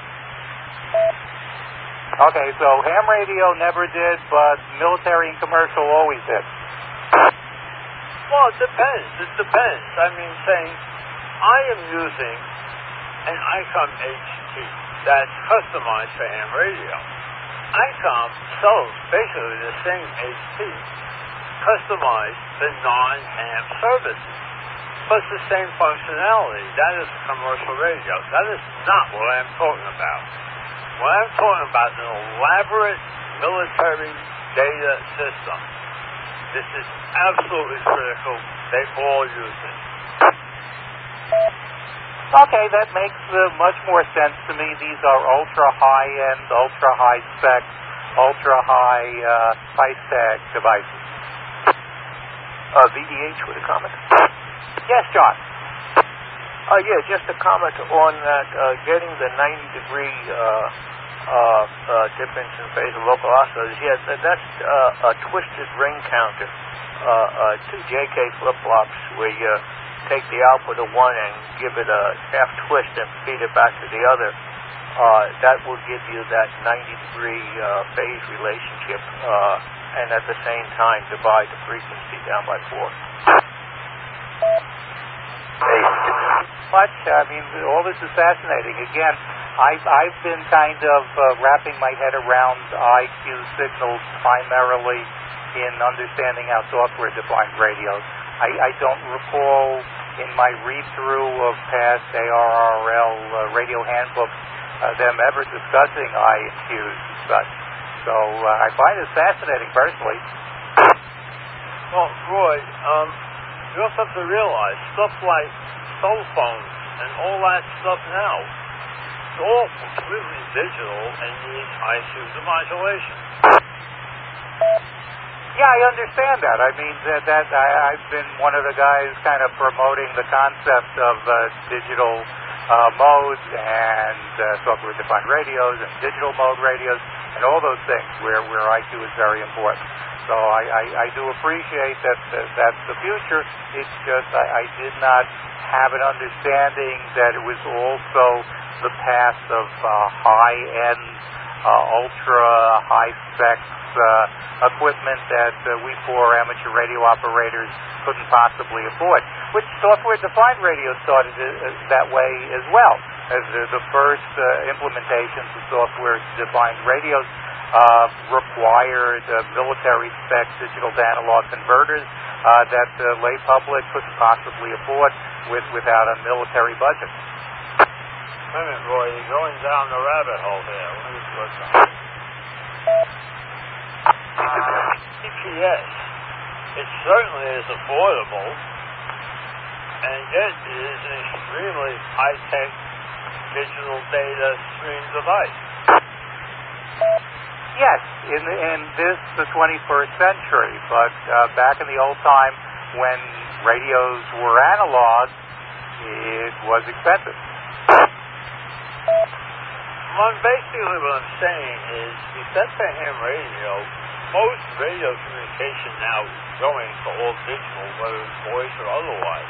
Okay, so ham radio never did, but military and commercial always did. Well, it depends. It depends. I mean, saying, I am using an ICOM H T that's customized for ham radio. ICOM sells basically the same H T customized for non-ham services. But it's the same functionality. That is commercial radio. That is not what I'm talking about. What I'm talking about is an elaborate military data system. This is absolutely critical. They all use it. Okay, that makes uh, much more sense to me. These are ultra high-end, ultra high-spec ultra-high uh, price tag devices. Uh, V D H with a comment? Yes, John. Uh, yeah, just a comment on that, uh, getting the ninety degree uh, uh, uh, difference in phase of local oscillators. Yeah, that, that's uh, a twisted ring counter. Uh, uh, two J K flip-flops where you take the output of one and give it a half twist and feed it back to the other. Uh, that will give you that ninety degree uh, phase relationship uh, and at the same time divide the frequency down by four. Much. I mean, all this is fascinating. Again, I've, I've been kind of uh, wrapping my head around I Q signals primarily in understanding how software-defined radios. I, I don't recall in my read-through of past A R R L uh, radio handbooks uh, them ever discussing I and Qs and such. So uh, I find it fascinating personally. Well, Roy, um, you also have to realize stuff like cell phones and all that stuff now, it's all completely digital and needs I Q demodulation. Yeah, I understand that. I mean, that, that I, I've been one of the guys kind of promoting the concept of uh, digital uh, modes and uh, software-defined radios and digital mode radios and all those things where, where I Q is very important. So I, I, I do appreciate that, that that's the future. It's just I, I did not have an understanding that it was also the path of uh, high-end, uh, ultra-high-spec uh, equipment that uh, we poor amateur radio operators couldn't possibly afford, which software-defined radio started uh, that way as well. As the, the first uh, implementations of software-defined radios Uh, required uh, military-spec digital-to-analog converters uh, that the lay public couldn't possibly afford with, without a military budget. Wait a minute, Roy, you're going down the rabbit hole there. Let me just look on. G P S, it certainly is affordable, and yet it is an extremely high-tech digital data stream device. Yes, in in this the twenty-first century, but uh, back in the old time when radios were analog, it was expensive. Well, basically what I'm saying is, except for ham radio, most radio communication now is going to all digital, whether it's voice or otherwise.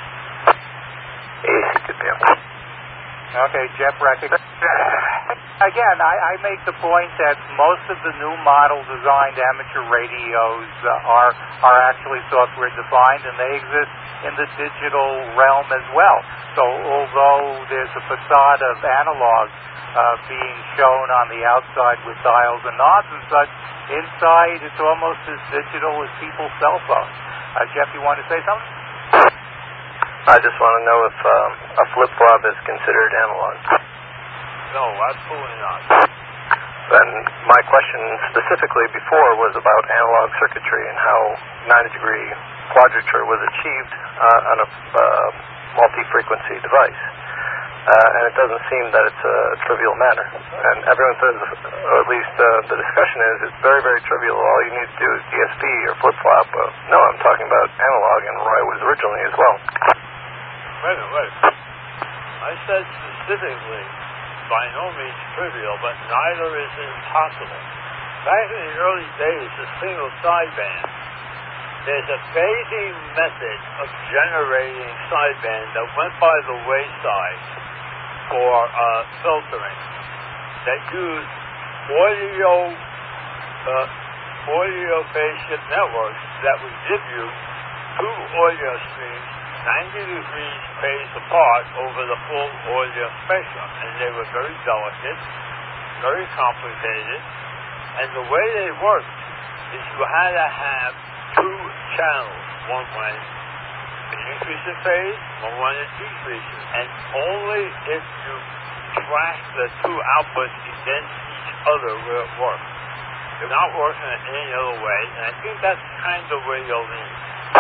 Okay, Jeff Reckick. Again, I, I make the point that most of the new model designed amateur radios uh, are are actually software defined, and they exist in the digital realm as well. So although there's a facade of analog uh, being shown on the outside with dials and knobs and such, inside it's almost as digital as people's cell phones. Uh, Jeff, you want to say something? I just want to know if um, a flip-flop is considered analog. No, absolutely not. And my question specifically before was about analog circuitry and how ninety degree quadrature was achieved uh, on a uh, multi-frequency device. Uh, and it doesn't seem that it's a trivial matter. And everyone says, or at least uh, the discussion is, it's very, very trivial. All you need to do is D S P or flip-flop. Uh, no, I'm talking about analog, and Roy was originally as well. Wait a minute, wait. I said specifically, by no means trivial, but neither is impossible. Back in the early days, the single sideband, there's a phasing method of generating sideband that went by the wayside for uh, filtering that used audio uh, audio phase shift networks that would give you two audio streams ninety degrees phase apart over the full audio spectrum, and they were very delicate, very complicated, and the way they worked is you had to have two channels. One went an increase in phase, one went a decrease, and only if you track the two outputs against each other will it work. They're not working in any other way, and I think that's kind of where you'll need.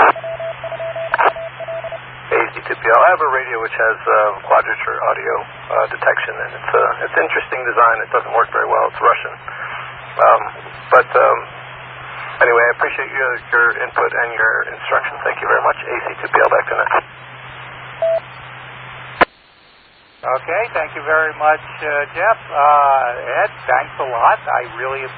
A Z two P L. I have a radio which has uh, quadrature audio uh, detection, and it's a it's interesting design. It doesn't work very well. It's Russian. Um, but um, anyway, I appreciate your, your input and your instruction. Thank you very much. A C two P L back to net. Okay, thank you very much, uh, Jeff. Uh, Ed, thanks a lot. I really appreciate